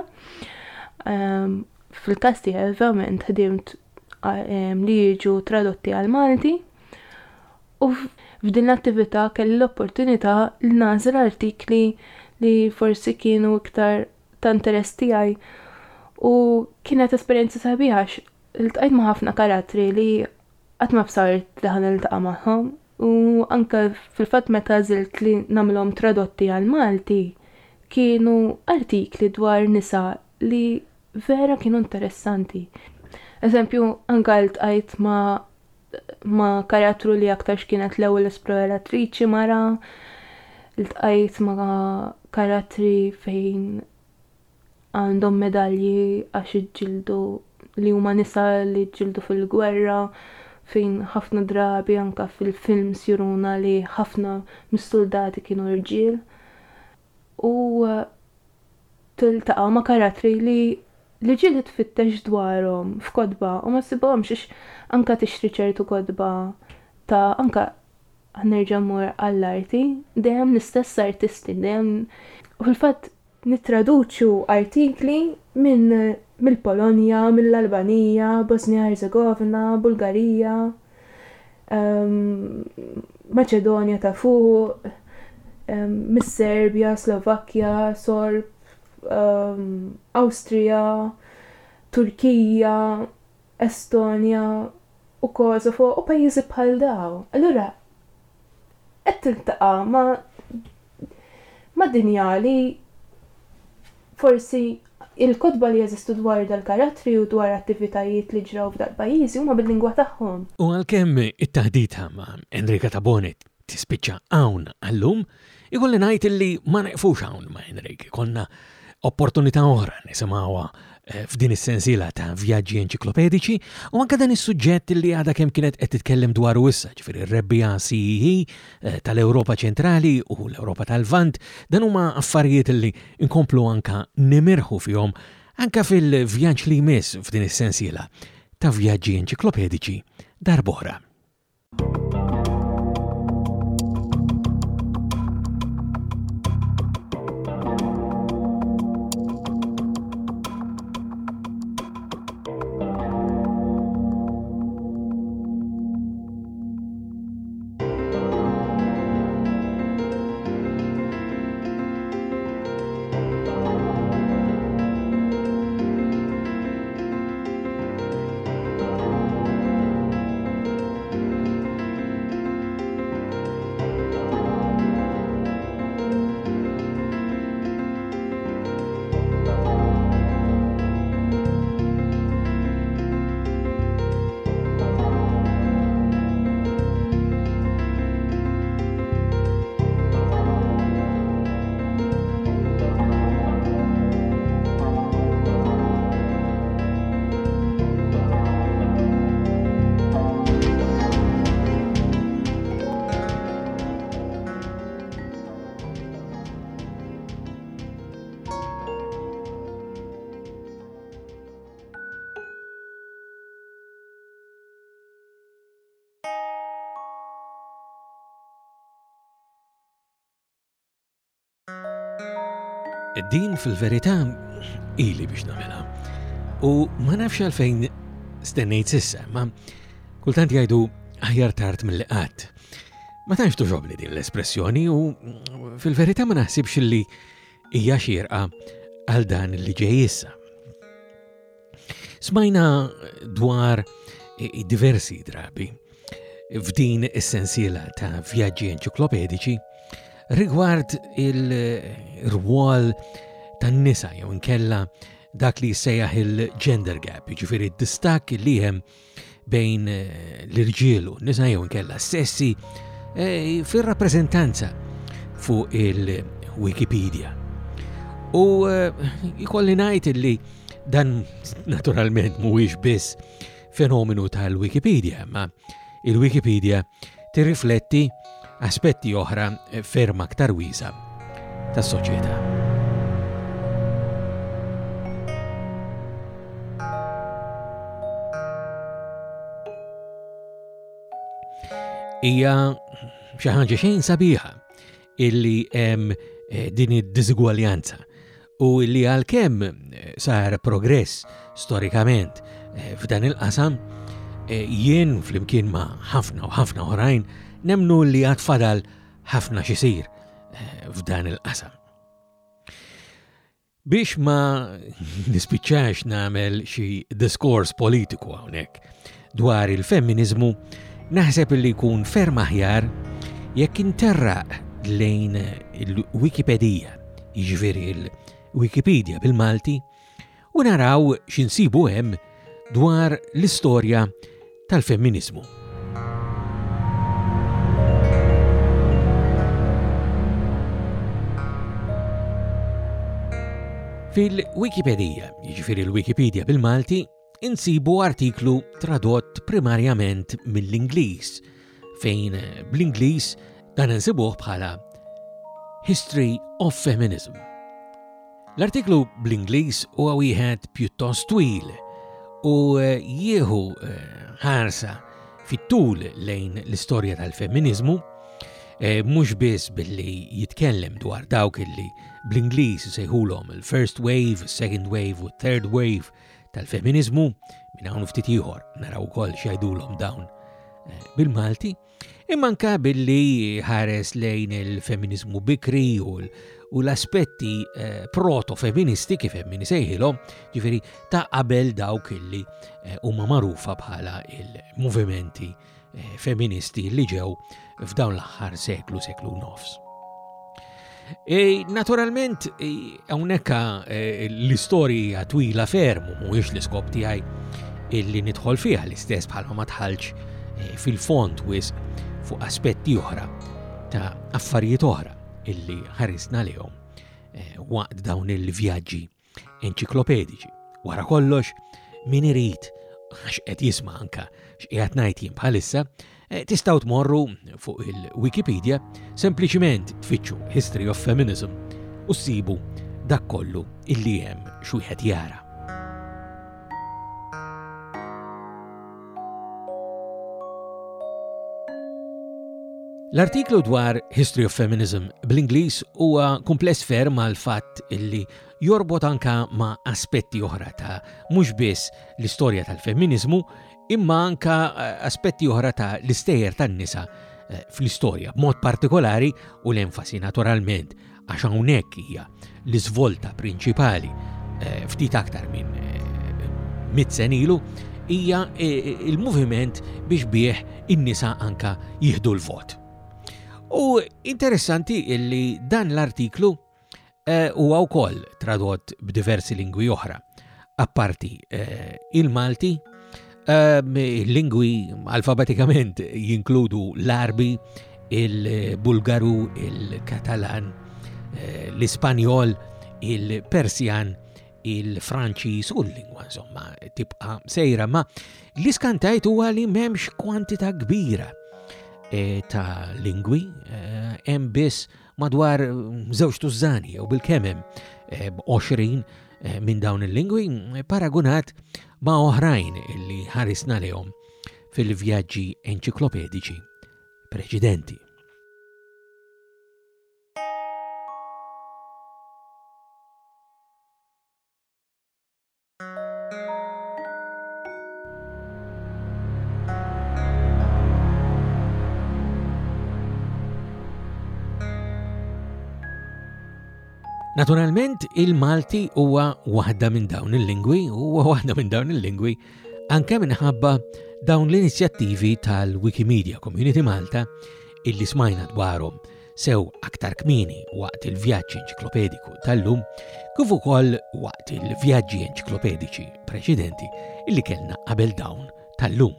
Fil-każ tiegħi ovvjament ħdimt li jiġu tradotti għal-Malti u f'din l-attività kelli l-opportunità li nażel artikli li forsi kienu iktar ta' interess tiegħi u kienet esperjenza sabiħa. Iltqajt ma' ħafna karattri li qatt ma bsart li ħan iltaqa' magħhom u anke fil-fatt meta żilt li nagħmlhom tradotti għal Malti kienu artikli dwar nisa li vera kienu interessanti. Eżempju, anke iltqajt ma' ma' karattru li aktar kienet l-ewwel esploratriċi mara, iltqajt ma' karattri fejn għandhom medalji għax iġġieldu li huma nisa li ġildu fil-gwerra fejn ħafna drabi anka fil-films juruna li ħafna mis-soldati kienu irġiel u tiltaqa' ma' karattri li li ġieli tfittex dwarhom f'kodba u ma ssibhomx ix anka tixtri ċertu kodba ta' anka ħnerġa' mmur għall-arti dejjem l-istess artisti dejjem u fil-fatt nittraduċu artikli minn mill-Polonja, mill-Albanija, Bosnia Herzegovina, Bulgarija, um, Maċedonja ta' fuq, um, mis-Serbja, Slovakkja, Sorb, um, Awstrija, Turkija, Estonja u Kosovo u pajjiżi bħal daw. Allura, qed tiltaqa' ma' ma' dinja li forsi il-kodba li jeżistu dwar dal-karattri u dwar attivitajiet li ġraw f'dal pajjiżi huma bil-lingwa tagħhom. U għalkemm it-taħdita ma' Enrika Tabonet tispiċċa hawn għallum, ikolli ngħid illi ma neqfux hawn ma' Enrik, konna opportunità oħra nisimgħuha f'din is-sensiela ta' vjaġġi enċiklopedici u anke dan is-suġġett li għadha kemm kienet qed titkellem dwaru issa, ġifieri r-rebbija C E E tal-Ewropa ċentrali u l-Ewropa tal-Lvant, dan huma affarijiet li nkomplu anke nimirħu fihom anke fil-vjaġġ li jmiss f'din is-sensiela ta' vjaġġi enċiklopedici darb'oħra. Din fil-verità ili biex nagħmilha. U ma nafx għalfejn stennejt sissa, ma kultant jgħidu aħjar tard mill-li qatt. Ma tantx tuġobni din l-espressjoni u fil-verità ma naħsibx li hija xierqa għal dan li ġej issa. Smajna dwar diversi drabi f'din is-sensiela ta' vjaġġi enċiklopedici rigward il-rwol tan-nisa jew inkella dak li jsejjaħ il-gender gap, jiġifieri d-distakk li hemm bejn l-irġiel u n-nisa jew inkella sessi fir-rappreżentanza fuq il-Wikipedia. U jkolli ngħid li dan naturalment mhuwiex biss fenomenu tal-Wikipedia, ma il-Wikipedia tirrifletti aspetti oħra ferm aktar wiesa tas-soċjetà. Hija xi ħaġa xejn sabiħa illi hemm din id-diżigwaljanza u li għalkemm sar progress storikament f'dan il-qasam jien flimkien ma' ħafna u ħafna oħrajn nemnu li għad fadal ħafna xisir f'dan il-qasam. Biex ma nispiċċax nagħmel xi diskors politiku hawnhekk dwar il-femminizmu, naħseb li jkun ferm aħjar jekk interraq lejn il-Wikipedia, jiġifieri il-Wikipedia bil-Malti, u naraw x'insibu hemm dwar l-istorja tal-femminizmu. Fil-Wikipedia, jiġifieri il-Wikipedia bil-Malti, insibu artiklu tradott primarjament mill-Ingliż, fejn bl-Ingliż dan insibuh bħala History of Feminism. L-artiklu bl-Ingliż huwa wieħed pjuttost twil u jieħu ħarsa fit-tul lejn l-istorja tal-femminizmu, mhux biss billi jitkellem dwar dawk illi bl-Ingliż sejħulhom il-first wave, second wave u third wave tal-femminizmu, minn hawn ftit ieħor naraw ukoll x'jgħidulhom dawn bil-Malti, imma anke billi ħares lejn il-femminizmu bikri u l-aspetti proto-feministi kif hemm min isejħilhom, ġifieri ta' qabel dawk illi huma magħrufa bħala il-movimenti feministi li ġew f'dawn l-aħħar seklu, seklu nofs. E, naturalment, hawnhekk l-istorja twila ferm mhuwiex l-iskop tiegħi illi nidħol fiha l-istess bħalma ma tħallx fil-fond wisq fuq aspetti oħra ta' affarijiet oħra illi ħarisna lehom waqt dawn il-vjaġġi enċiklopediċi. Wara kollox, min irid għax qed jisma' anke x'qiegħed ngħid jien bħalissa, tistgħu tmorru fuq il-Wikipedia sempliċiment tfittxu History of Feminism u ssibu dak kollu illi hemm x'wieħed jara. L-artiklu dwar History of Feminism bl-Ingliż huwa kumpless ferm għal fatt illi jorbot anka ma' aspetti oħra ta' mhux biss l-istorja tal-femminizmu, imma anka aspetti oħra ta' l-istejjer tan-nisa fl-istorja b'mod partikolari u l-enfasi naturalment għax hawnhekk hija l-iżvolta prinċipali ftit aktar minn mit sen ilu hija il-moviment biex bih in-nisa anka jieħdu l-vot. U interessanti illi dan l-artiklu huwa wkoll tradott b'diversi lingwi oħra, apparti il-Malti. Lingwi alfabetikament jinkludu l-Arbi, il-Bulgaru, il-Katalan, l-Ispanjol, il-Persjan, il-Franċiż u l-lingwa insomma tibqa' sejra, ma l-iskantajt huwa li m'hemmx kwantità kbira ta' lingwi, hemm biss madwar żewġ tużżani jew bil-kemm hemm għoxrin minn dawn il-lingwi paragunat ma' oħrajn li ħarisna lehom fil-vjaġġi enċiklopediċi preċedenti. Naturalment, il-Malti huwa waħda minn dawn il-lingwi, huwa waħda minn dawn il-lingwi anke minħabba dawn l-inizjattivi tal-Wikimedia Community Malta illi smajna dwarhom sew aktar kmieni waqt il-vjaġġ enċiklopediku tal-lum kif ukoll waqt il-vjaġġi enċiklopediċi preċedenti illi kellna qabel dawn tal-lum.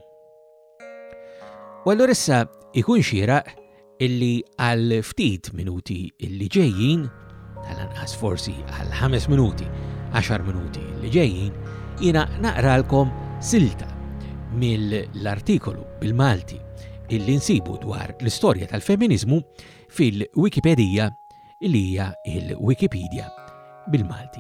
U allura issa ikun xieraq illi għal ftit minuti illi ġejjin, tal-anqas forsi għal ħames minuti, għaxar minuti illi ġejjin, jiena naqralkom silta mill-artikolu bil-Malti illi nsibu dwar l-istorja tal-femminizmu fil-Wikipedija illi hija il-Wikipedia bil-Malti.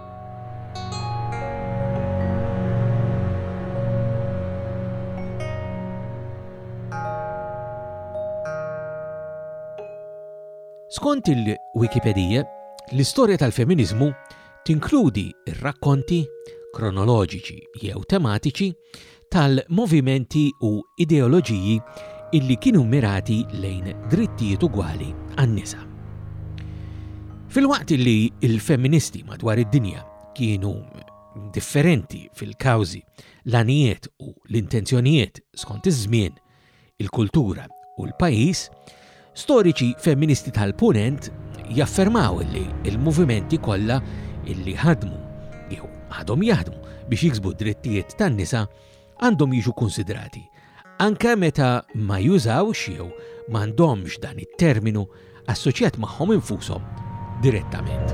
Skont il-Wikipedija, l-istorja tal-femminizmu tinkludi r-rakkonti kronoloġiċi jew tematiċi tal-movimenti u ideoloġiji illi kienu mirati lejn drittijiet ugwali għan-nisa. Fil-waqt illi il-femministi madwar id-dinja kienu differenti fil-kawżi, l-anijiet u l-intenzjonijiet skont iż-żmien, il-kultura u l-pajjiż, storiċi femministi tal-punent jaffermaw illi il-movimenti kollha illi ħadmu jew għadhom jaħdmu biex jiksbu drittijiet tan-nisa għandhom jiġu konsidrati anke meta ma jużawx jew m'għandhomx dan it-terminu assoċjat magħhom infushom direttament.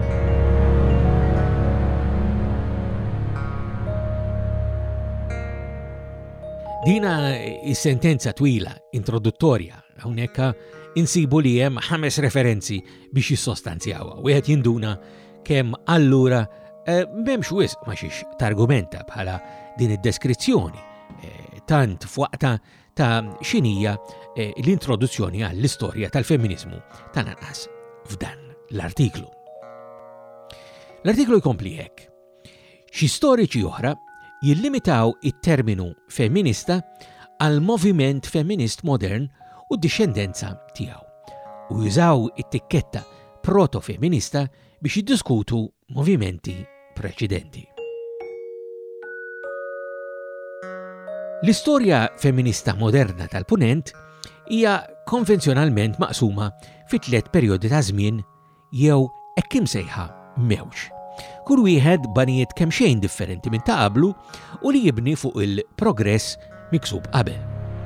Dina is-sentenza twila introduttorja hawnhekk insibu li hemm ħames referenzi biex jissostanzjawha. Wieħed jinduna kemm allura m'hemmx wisq ma xiex targumenta bħala din id-deskrizzjoni tant f'waqta ta' xinija l-introduzzjoni għall-istorja tal-femminizmu tal-anqas f'dan l-artiklu. L-artiklu jkompli hekk. Xi storiċi oħra jillimitaw it-terminu femminista għal moviment feminist modern u d-dixxendenza tiegħu u jużaw it-tikketta proto-feminista biex jiddiskutu movimenti preċedenti. L-istorja feminista moderna tal-punent hija konvenzjonalment maqsuma fi tliet perjodi ta' żmien jew hekk imsejħa mewx. Kull wieħed banijiet kemm xejn differenti minn ta' qablu u li jibni fuq il-progress miksub qabel.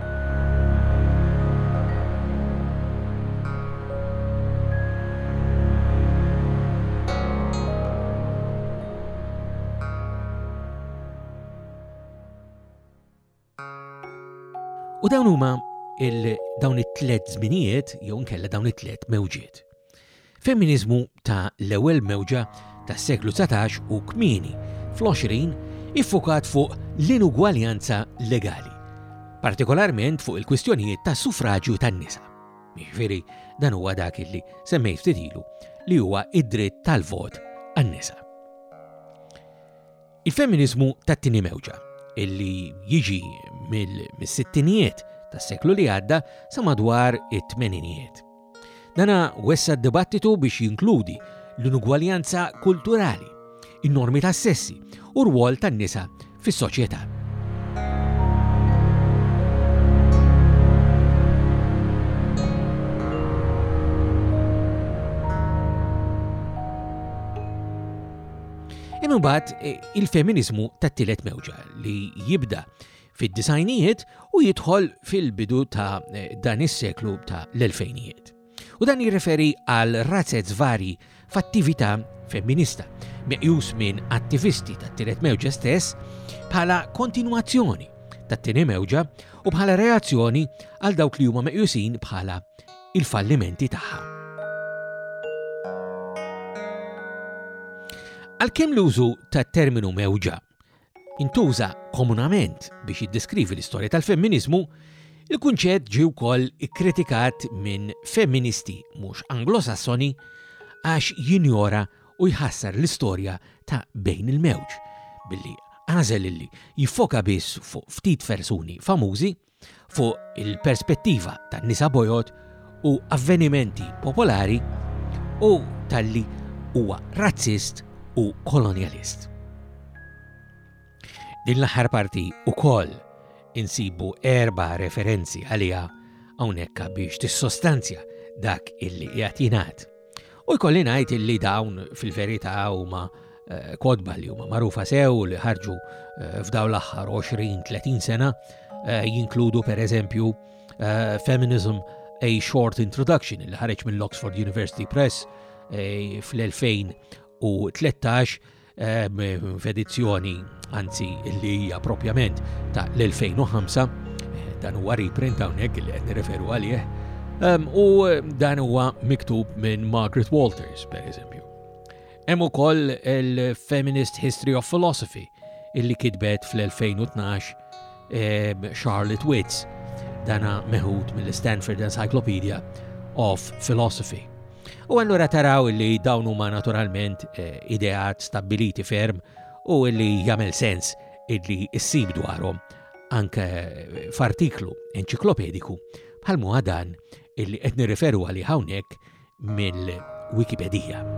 U dawn huma dawn it-tliet żminijiet jew nkella dawn it-tliet mewġiet. Femminizmu ta' l-ewwel mewġa tas-seklu satax u kmieni fl-għoxrin iffukat fuq l-inugwaljanza legali, partikolarment fuq il-kwistjonijiet ta' suffraġġju tan-nisa. Jiġifieri dan huwa dak illi semmejt ftit ilu li huwa id-dritt tal-vot għan-nisa. Il-femminizmu tat-tieni mewġa illi jiġi mill-sittinijiet tas-seklu li għadda sa madwar it-tmeninijiet. Dana wessa d-dibattitu biex jinkludi l-inugwaljanza kulturali, in-normi tas-sessi u r-rwol tan-nisa fis-soċjetà. Imma mbagħad il-femminizmu tat-tielet mewġa li jibda fid-disajnijiet u jidħol fil-bidu ta' dan is-seklu ta' l-elfejnijiet. U dan jirreferi għal razzezz vari f'attività femminista, meqjus minn attivisti tat-tielet mewġa stess bħala kontinwazzjoni tat-tieni mewġa u bħala reazzjoni għal dawk li huma meqjusin bħala il-fallimenti tagħha. Għalkemm l-użu tat-terminu mewġa intuża komunament biex jiddeskrivi l-istorja tal-femminizmu, il-kunċett ġie wkoll ikkritikat minn femministi mhux anglosassoni għax jinjora u jħassar l-istorja ta' bejn il-mewġ billi għażel illi jiffoka biss fuq ftit persuni famużi fuq il-perspettiva tan-nisa bojot u avvenimenti popolari u talli huwa razzist u kolonialist. Din l-aħħar parti ukoll insibu erba' referenzi għaliha hawnhekk biex tissostanzja dak illi qiegħed jingħad. U jkolli ngħid illi dawn fil-verità huma uh, kodba li huma magħrufa sew li ħarġu uh, f'dawn l-aħħar għoxrin tletin sena uh, jinkludu pereżempju uh, Feminism A Short Introduction li ħareġ mill-Oxford University Press uh, fl-elfejn u tlettax uh, f'edizzjoni anzi li hija proprjament ta' l-elfejn u ħamsa dan huwa reprint hawnhekk li qed nirreferu għalih um, u dan huwa miktub minn Margaret Walters pereżempju. Hemm ukoll il-Feminist History of Philosophy illi kitbet fl-elfejn u tnax um, Charlotte Witz dana meħud mill-Stanford Encyclopedia of Philosophy. U allura taraw illi dawn huma naturalment eh, ideat stabiliti ferm u illi jagħmel sens illi issib dwarhom anke f'artiklu enċiklopediku bħalmu dan illi qed nirreferu għalih hawnhekk mill-Wikipedija.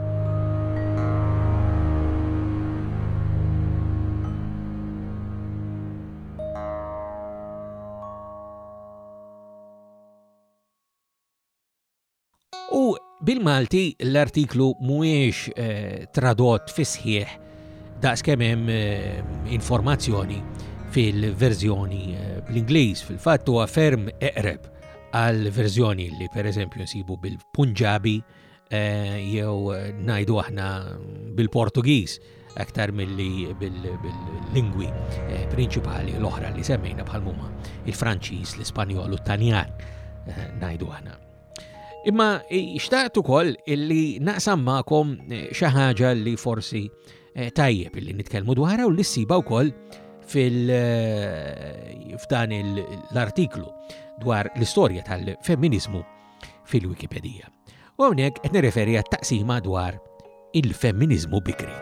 U bil-Malti l-artiklu mhuwiex eh, tradott fi sħiħ daqskemm hemm eh, informazzjoni fil-verżjoni bl-Ingliż, fil-fatt huwa ferm eqreb għal verżjoni li pereżempju nsibu bil-Punġabi jew ngħidu aħna bil-Portugiż aktar milli bil-lingwi prinċipali l-oħra li semmejna bħal huma il-Franċiż, l-Ispanjol u t-Taljan ngħidu aħna. Imma xtaqt ukoll illi naqsam magħkom xi ħaġa li forsi tajjeb illi nitkellmu dwarha u li ssiba wkoll fil f'dan l-artiklu dwar l-istorja tal-femminizmu fil-Wikipedija. U hawnhekk qed nirreferi għat-taqsima dwar il-femminizmu bikri.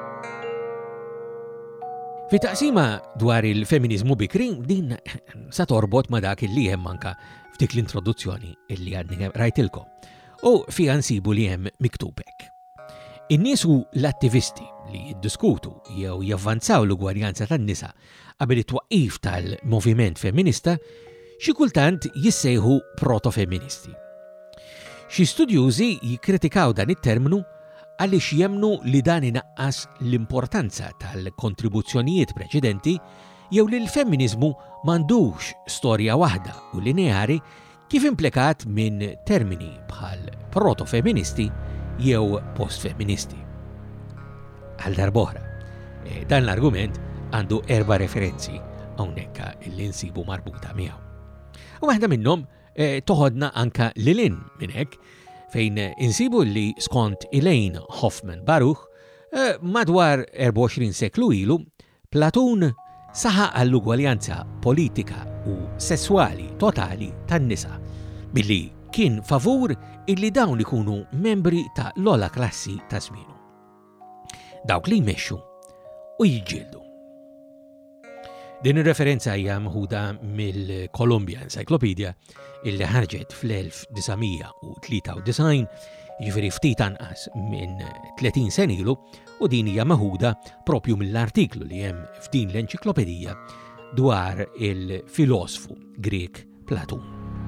Fit-taqsima dwar il-femminizmu bikri din sa torbot ma dak illi hemm anke f'dik l-introduzzjoni illi għadni rajtilkom u fiha nsibu li hemm miktub hekk. In-nies u l-attivisti li jiddiskutu jew javvanzaw l-ugwarjanza tan-nisa qabel it-twaqqif tal-moviment femminista xi kultant jissejħu protofemministi. Xi studjużi jikkritikaw dan it-terminu għaliex jemnu li dan inaqqas l-importanza tal-kontribuzzjonijiet preċedenti jew li l-femminizmu m'għandux storja waħda u lineari kif implikat minn termini bħal protofeministi jew postfeministi. Għal darb'oħra, dan l-argument għandu erba' referenzi hawnhekk illi nsibu marbuta miegħu. U waħda minnhom toħodna anka lilin minn hekk fejn insibu li skont Elaine Hoffman Baruch madwar erba' u għoxrin seklu ilu Platun saħaq għall-ugwaljanza politika u sessuali totali tan-nisa billi kien favur illi dawn ikunu membri ta' l-ola klassi ta' żmienu. Dawk li jmexxu u jiġġieldu. Din ir-referenza hija mħuda mill-Columbia Encyclopedia illi ħarġet fl-elf tisa' u tlieta u design, jiġifieri ftit anqas minn tletin sen ilu, u din hija maħuda propju mill-artiklu li hemm f'din l-enċiklopedija dwar il-filosofu Grek Platun.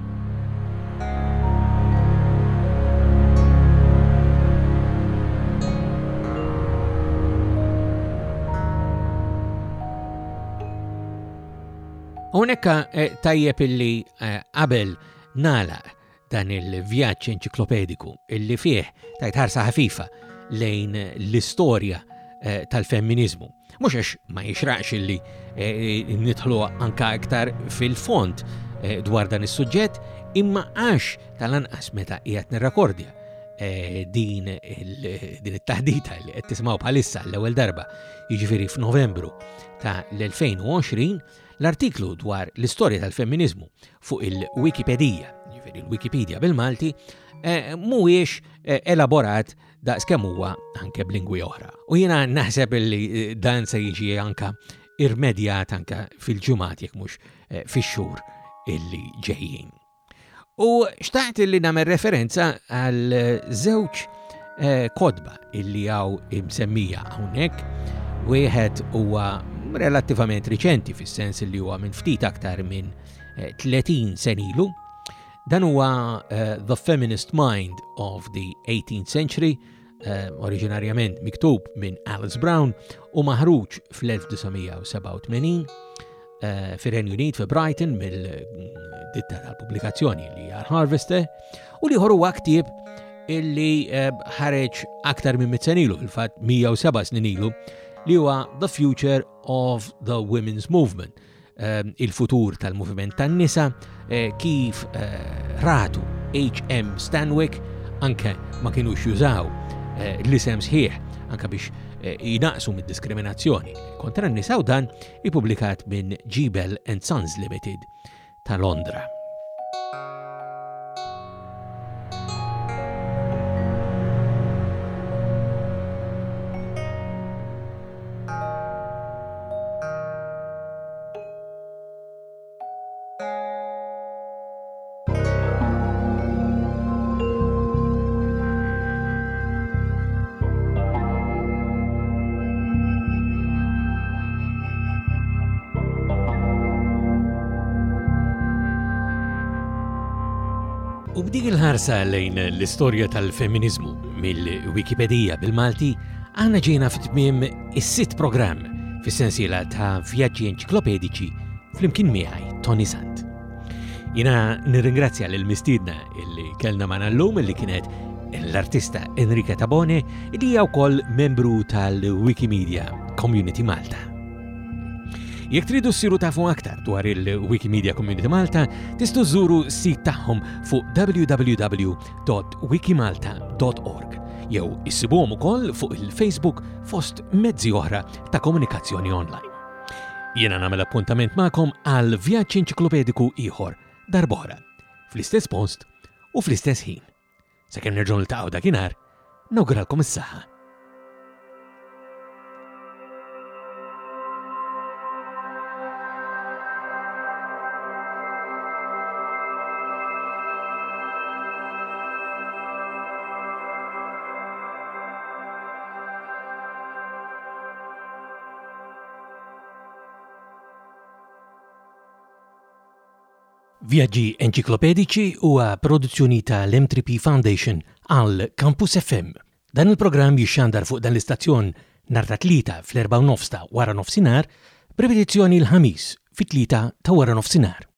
Hawnhekk tajjeb illi qabel nagħlaq dan il-vjaġġ enċiklopediku illi fih tajt ħarsa ħafifa lejn l-istorja tal-femminizmu. Mhux għax ma jixraqx illi nidħlu anke aktar fil-font dwar dan is-suġġett, imma għax tal-anqas meta qiegħed nirrakordja din it-taħdita li qed tismgħu bħalissa l-ewwel darba, jiġifieri f'Novembru ta' l-elfejn u għoxrin, l-artiklu dwar l-istorja tal-femminizmu fuq il-Wikipedija, jiġifieri il-Wikipedia bil-Malti, mhuwiex elaborat daqskemm huwa anke b'lingwi oħra. U jiena naħseb li dan se jiġi anke irmedjat anke fil-ġimgħat jekk mhux fix-xhur illi ġejjin. U xtaqt illi nagħmel referenza għal żewġ kodba illi hawn imsemmija hawnhekk, wieħed huwa relattivament riċenti fis-sens li huwa minn ftit aktar minn tletin sen ilu, Dan huwa uh, The Feminist Mind of the eighteenth Century, uh, oriġinarjament miktub minn Alice Brown u maħruġ fl-elf-tisa' Uh, fir-Renju Unit fi Brighton mill-ditta tal-pubblikazzjoni li hija Harvester u li ħorru ktieb illi uh, ħareġ aktar minn mit senilu fil-fatt mija u seba' snin ilu li huwa The Future of the Women's Movement, uh, il-futur tal-moviment tan-nisa, uh, kif uh, ratu H M Stanwyck anke ma kienux jużaw uh, l-isem sħiħ anke biex jinaqsu mid-diskriminazzjoni kontra n-nisa u dan ippubblikat minn Jebel and Sons Limited ta' Londra. U b'dik il-ħarsa lejn l-istorja tal-feminizmu mill-Wikipedija bil-Malti, għanna ġejna fit-tmiem is-sitt programm fis-sensiela ta' vjaġġi enċiklopedici flimkien miegħi Tony Sant. Jina nirringrazzja lill-mistiedna illi kellna magħna llum illi kienet l-artista Enrica Tabone li hija wkoll membru tal-Wikimedia Community Malta. Jekk tridu ssiru tafu aktar dwar il-Wikimedia Community Malta, tistgħu żuru s-sit tagħhom fuq w w w dot wikimalta dot org jew issibuhom ukoll fuq il-Facebook fost mezzi oħra ta' komunikazzjoni online. Jiena nagħmel appuntament magħkom għal vjaġġ enċiklopediku ieħor darb'oħra, fl-istess post u fl-istess ħin. Sakemm nerġgħu niltaqgħu dakinhar, nawguralkom is-saħħa. Vjaġġi enċiklopedici huwa produzzjoni tal-M three P Foundation għal Campus F M. Dan il-programm jixxandar fuq dan l-istazzjon nhar ta' tlieta fl-erba' u nofs ta' wara nofsinhar, b'repetizzjoni l-ħamis fit-tlieta ta' wara nofsinhar.